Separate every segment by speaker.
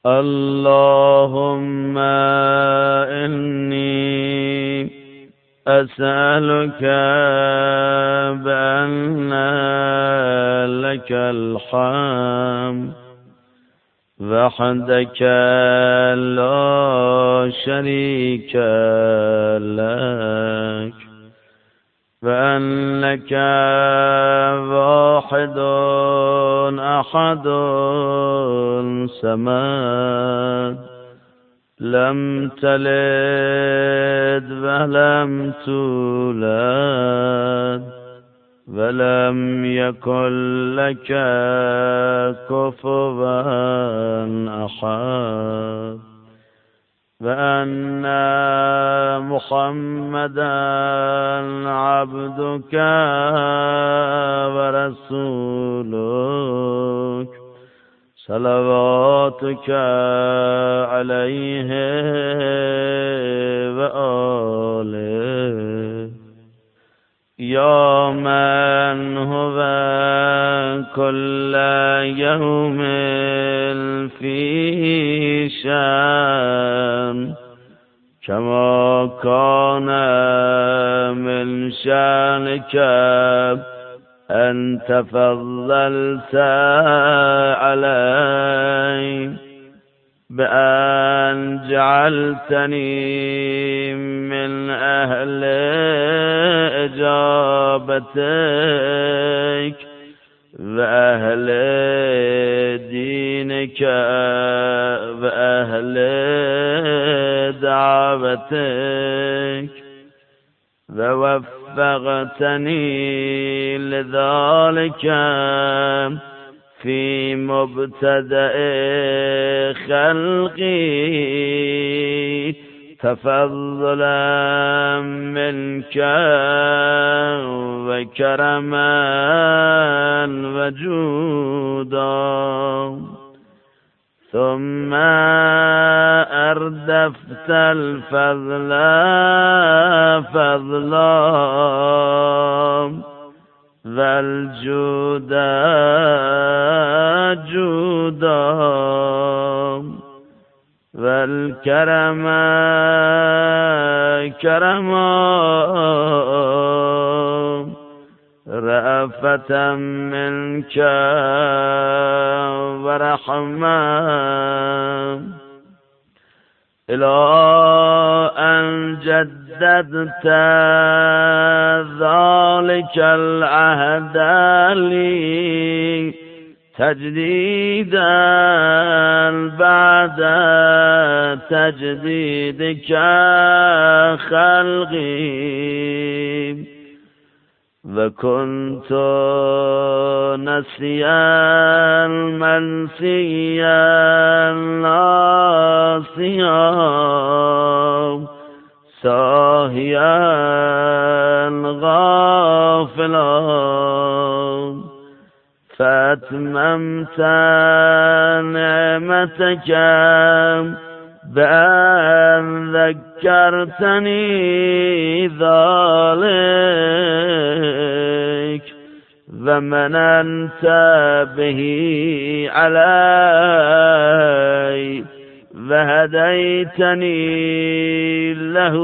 Speaker 1: اللهم إني أسألك بأن لك الحمد وحدك لا شريك لك، وأنك واحد أحد صمد، لم تلد ولم تولد ولم يكن لك كفوا أحد، وأن محمدا عبدك ورسولك صلواتك عليه وآله، يا من هو كل يوم في شأن، كما كان من شأنك أن تفضلت علي بأن جعلتني من أهل إجابتك وأهل دينك وأهل دعوتك، ووفقتني لذلك في مبتدأ خلقي تفضلا منك وكرما وجودا، ثم أردفت الفضل فضلا والجود جودا والكرم كرما، رأفة منك ورحمة، إلى أن جددت ذلك العهد لي تجديدا بعد تجديدك خلقي، وكنت نسيا منسيا ناسيا ساهيا غافلا، فأتممت نعمتك بأن ذكرتني ذلك ومننت به علي وهديتني له،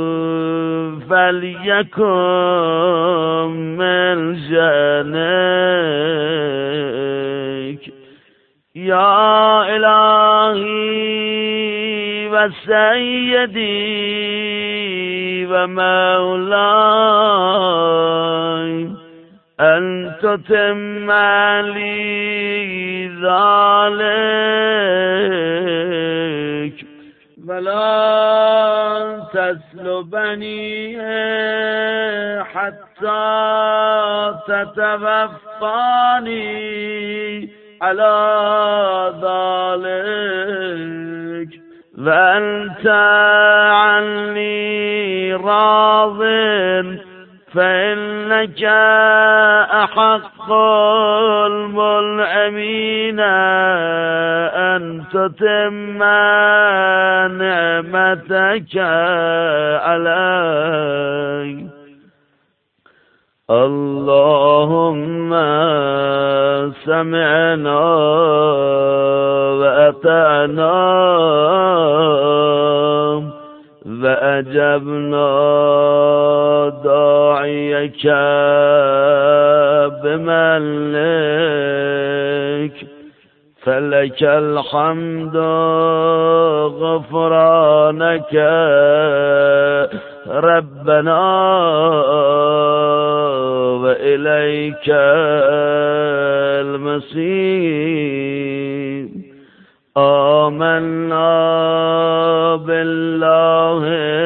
Speaker 1: فليكن من شأنك يا إلهي وسيدي ومولاي أن تتم لي ذلك ولا تسلبني حتى تتوفاني على ذلك، وأنت عني راض، فإنك أحق المنعمين أن تتم نعمتك علي. اللهم سمعنا وأطعنا وأجبنا داعيك بمنك فلك الحمد غفرانك ربنا وإليك المصير آمنا بالله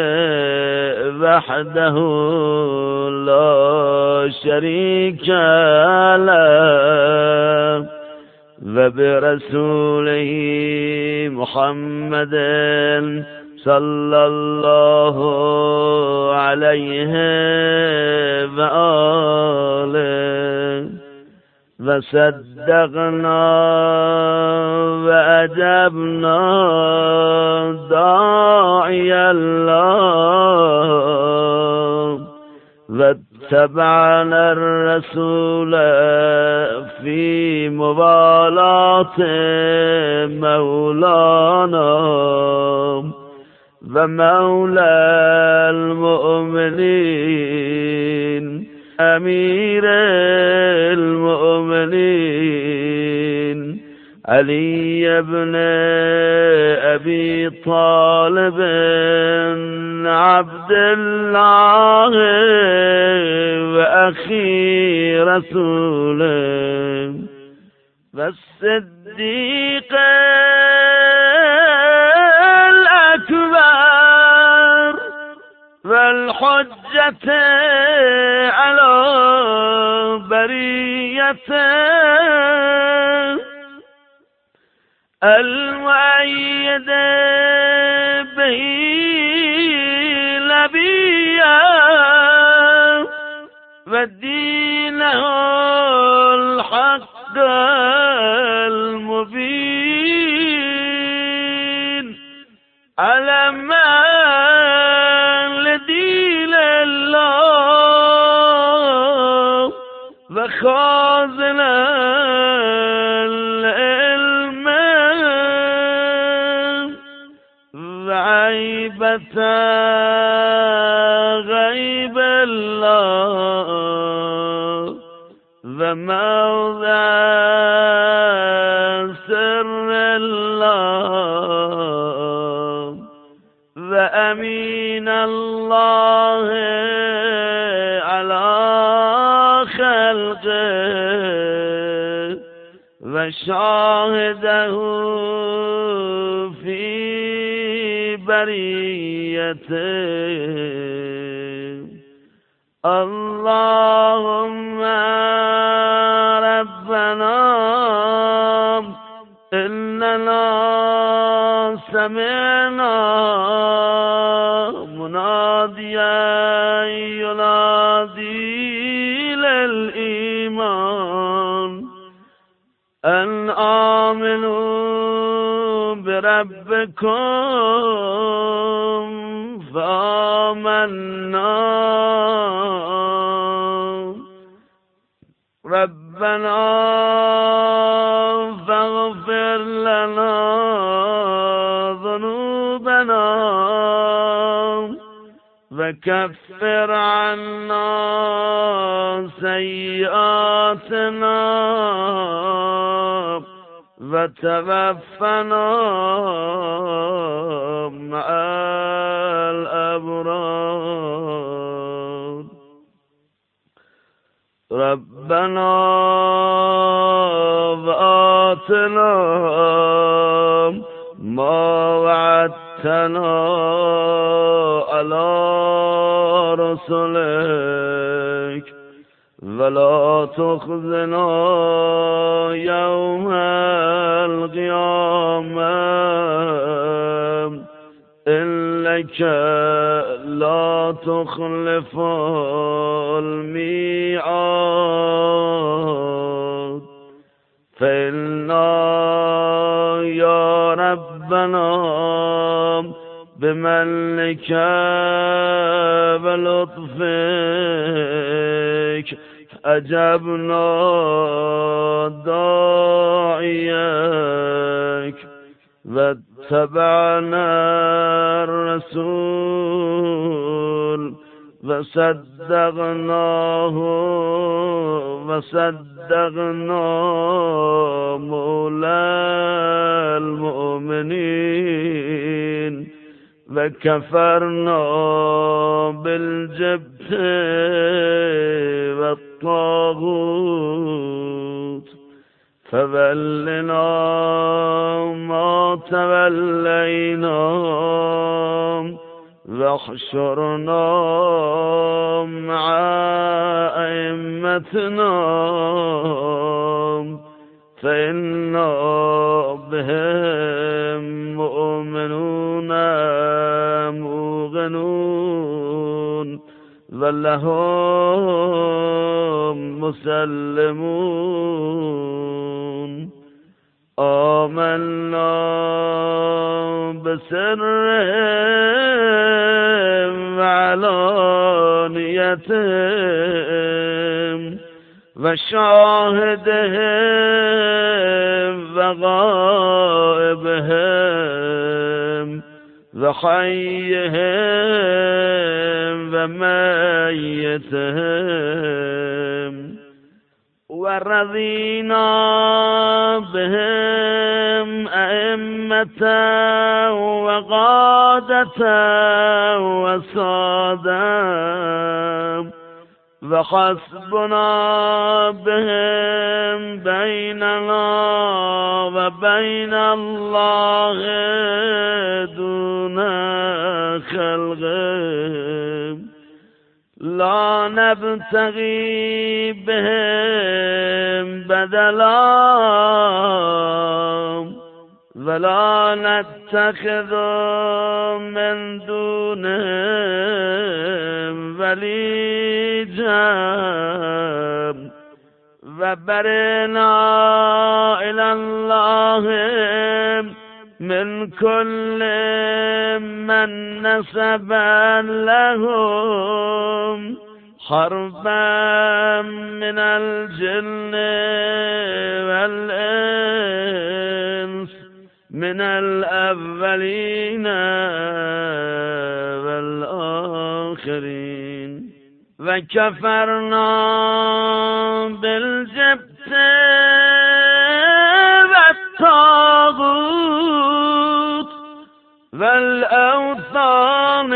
Speaker 1: وحده لا شريك له وبرسوله محمد صلى الله عليه وآله وصدقنا وأجبنا داعي الله واتبعنا الرسول في موالاة مولانا ومولى المؤمنين أمير المؤمنين علي بن أبي طالب عبد الله وأخي رسوله والصديق الأكبر والحجة على بريته المؤيد به نبيا ودينه الحق المبين علما لدين الله وخازنا العلم وعيبة غيب الله وموضع سر الله وأمين الله على خلقه وشاهده في بريته اللهم ربنا إننا سمعنا مناديا ينادي للإيمان أن آمنوا بربكم فآمنا ربنا فاغفر لنا ذنوبنا وكفر عنا سيئاتنا وتوفنا مع الأبرار ربنا وآتنا ما وعدتنا على رسلك ولا تخزنا يوم القيامة إنك لا تخلف الميعاد فإنا يا ربنا بمنك ولطفك أجبنا داعيك واتبعنا الرسول وصدقناه وصدقنا مولى المؤمنين وكفرنا بالجبت والطاغوت فولنا ما تولينا واحشرنا مع أئمتنا فإنا بهم مؤمنون موقنون ولهم مسلمون آمنا بسرهم وعلانيتهم وشاهدهم وغائبهم وحيهم وميتهم ورضينا بهم أئمة وقادة وسادة وحسبنا بهم بيننا وبين الله دون خلقهم لا نبتغي بهم بدلا ولا نتخذ من دونهم وليجا وبرنا إلى الله من كل من نسب لهم حربا من الجن والإنس من الأولين والآخرين وكفرنا بالجبت والطاغوت والأوثان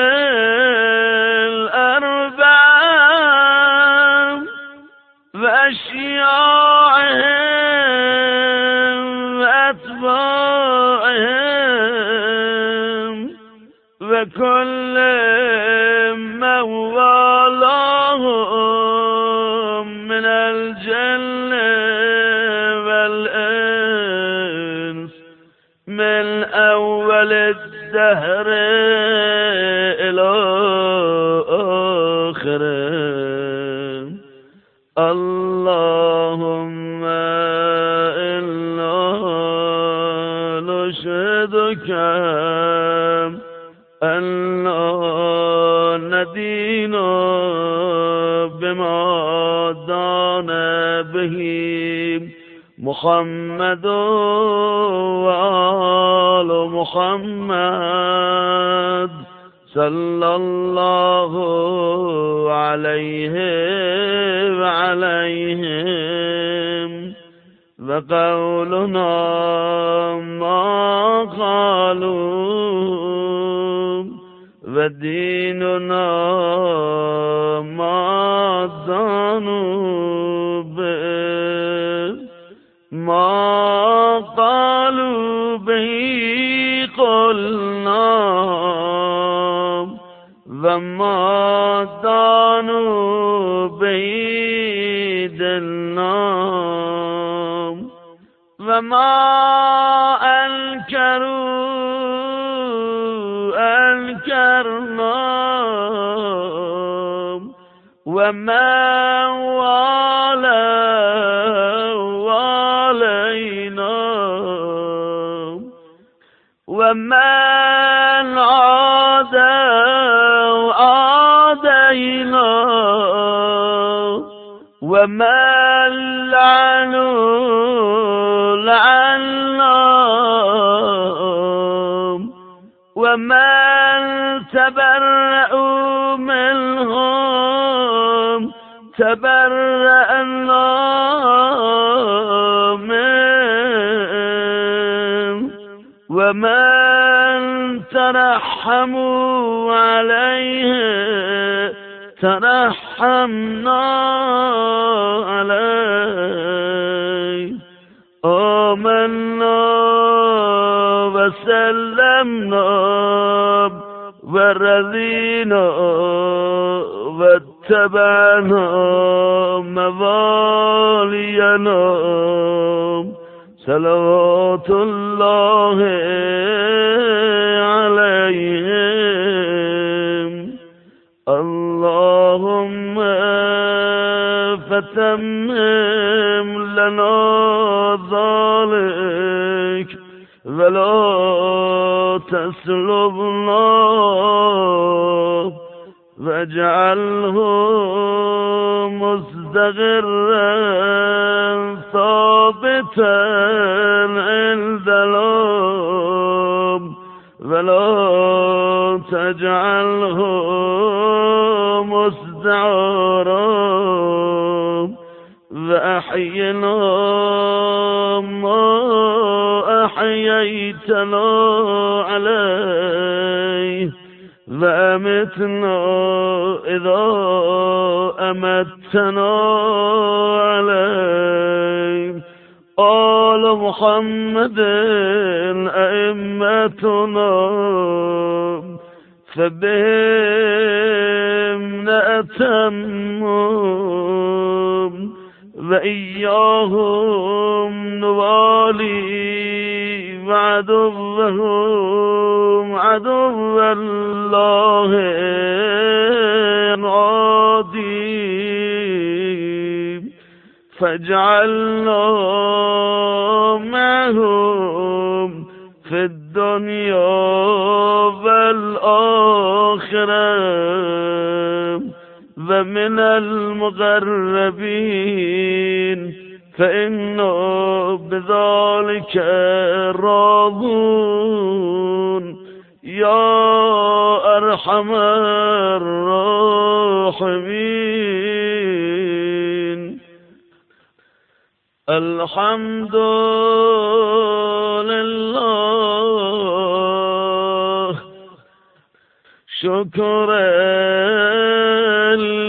Speaker 1: الأربعة وأشياعهم وأتباعهم وكل من والاهم من الجن والإنس من أول الدهر إلى آخره اللهم إنا نشهدك أننا ندين بما دان به محمد وآل محمد صلى الله عليه وعليهم وقولنا ما قالوا وديننا ما دانوا به ما قالوا به قلنا وما دانوا به دلنا وما أنكرنا وما والينا ومن عاد عادينا، ومن لعنوا لعنا، ومن تبرأوا منهم تبرأنا منهم، ومن ترحموا عليه ترحمنا عليه. آمنا وسلمنا ورضينا واتبعنا موالينا، صلوات الله عليهم. اللهم فتمم لنا ذلك ولا تسلبنا، واجعله مستقرا ثابتا عندنا، ولا تجعله مستعارا. وأحينا ما أحييتنا عليه، وأمتنا إذا أمتنا عليه. آل محمد أئمتنا فبهم نأتم، وإياهم نوالي، وعدوهم عدو الله عادي، فاجعلنا معهم في الدنيا والآخرة، ومن المقربين، فإنا بذلك راضون يا أرحم الراحمين. الحمد لله، شكرا